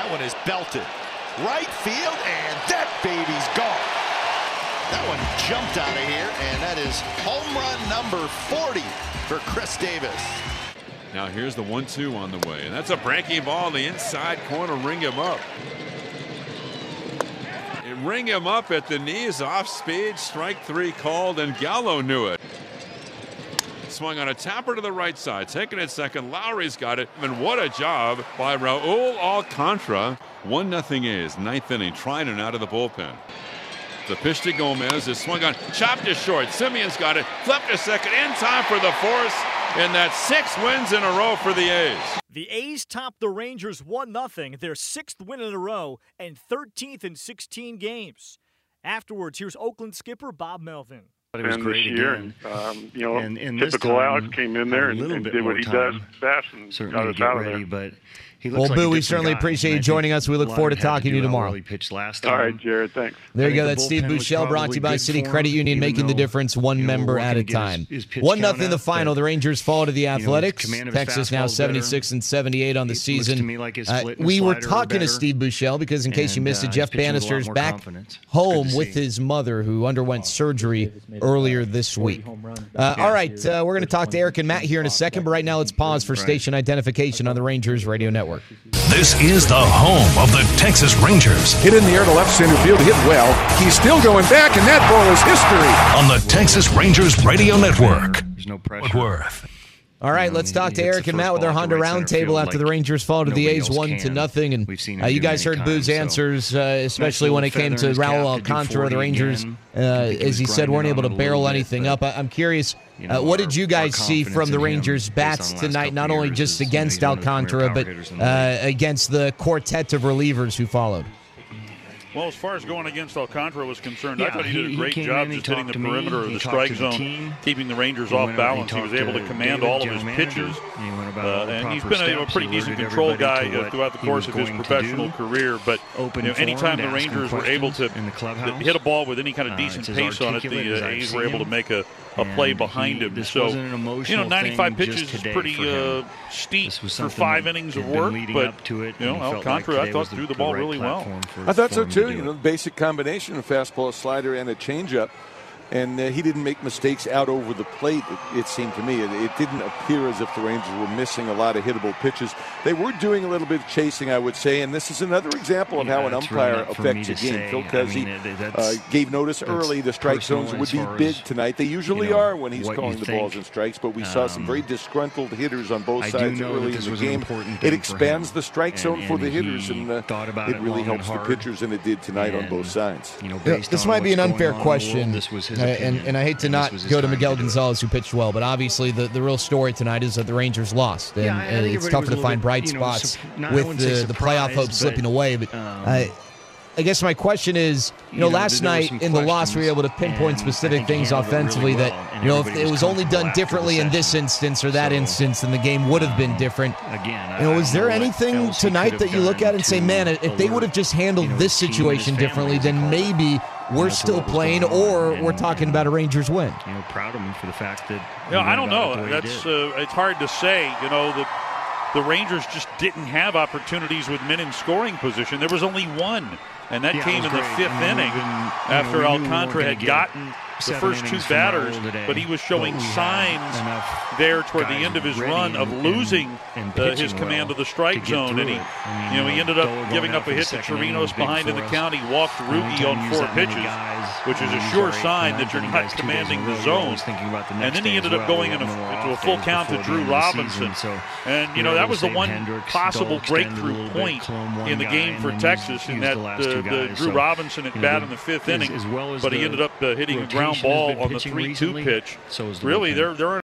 That one is belted. Right field, and that baby's gone. That one jumped out of here, and that is home run number 40 for Chris Davis. Now here's the 1-2 on the way, and that's a breaking ball. The inside corner, ring him up. Ring him up at the knees, off speed, strike 3 called, and Gallo knew it. Swung on a tapper to the right side, taking it second. Lowry's got it, and what a job by Raul Alcantara. 1-0 A's, 9th inning, Trinan out of the bullpen. The pitch to Gomez is swung on, chopped to short. Simeon's got it, flipped to second, in time for the force, and that's 6 wins in a row for the A's. The A's topped the Rangers 1-0, their 6th win in a row, and 13th in 16 games. Afterwards, here's Oakland skipper Bob Melvin. It was great this year, again. And typical Alex came in there and did what he does best and got us out of there. But well, Boo, we certainly appreciate you joining us. We look forward to talking to you tomorrow. All right, Jared, thanks. There you go. That's Steve Buechele, brought to you by City Credit Union, making the difference one member at a time. 1-0 in the final. The Rangers fall to the Athletics. Texas now 76-78 on the season. We were talking to Steve Buechele because, in case you missed it, Jeff Bannister's back home with his mother, who underwent surgery earlier this week. All right, we're going to talk to Eric and Matt here in a second, but right now let's pause for station identification on the Rangers Radio Network. This is the home of the Texas Rangers. Hit in the air to left center field, hit well. He's still going back, and that ball is history. On the Texas Rangers Radio Network. There's no pressure. Woodworth. All right, let's talk to Eric and Matt with their Honda Roundtable after the Rangers fall to the A's 1-0. And you guys heard Boo's answers, especially when it came to Raul Alcantara. The Rangers, as he said, weren't able to barrel anything up. I'm curious, what did you guys see from the Rangers' bats tonight, not only just against Alcantara, but against the quartet of relievers who followed? Well, as far as going against Alcantara was concerned, I thought he did a great job just hitting the perimeter of the strike zone, keeping the Rangers off balance. He was able to command all of his pitches, and he's been a pretty decent control guy throughout the course of his professional career. But anytime the Rangers were able to hit a ball with any kind of decent pace on it, the A's were able to make a play behind him. So, 95 pitches is pretty steep for 5 innings of work, but, Alcantara, I thought, threw the ball really well. I thought so, too. The basic combination of fastball, slider, and a changeup. And he didn't make mistakes out over the plate, it seemed to me. It didn't appear as if the Rangers were missing a lot of hittable pitches. They were doing a little bit of chasing, I would say, and this is another example of how an umpire affects a game. Phil Cuzzi gave notice early the strike zones would be big tonight. They usually are when he's calling the balls and strikes, but we saw some very disgruntled hitters on both sides early in the game. It expands the strike zone for the hitters, and it really helps the pitchers, and it did tonight on both sides. This might be an unfair question. And I hate to not go to Miguel Gonzalez, who pitched well, but obviously the real story tonight is that the Rangers lost. And it's tougher to find bright spots with the playoff hopes slipping away. But I guess my question is, last night in the loss, we were able to pinpoint specific things offensively that, if it was only done differently in this instance or that instance, then the game would have been different. Was there anything tonight that you look at and say, man, if they would have just handled this situation differently, then maybe we're still playing, or we're talking about a Rangers win? Proud of them for the fact that. I don't know. That's it's hard to say. The Rangers just didn't have opportunities with men in scoring position. There was only one, and that came in the 5th inning after Alcantara had gotten the first 2 batters, but he was showing signs there toward the end of his run of losing his command of the strike zone, and he ended up giving up a hit to Chirinos behind in the count. He walked Rugi on 4 pitches, which is a sure sign that you're not commanding the zone. And then he ended up going into a full count to Drew Robinson, and that was the one possible breakthrough point in the game for Texas, in that Drew Robinson at bat in the 5th inning, but he ended up hitting a ground ball on the 3-2 pitch. Really, they're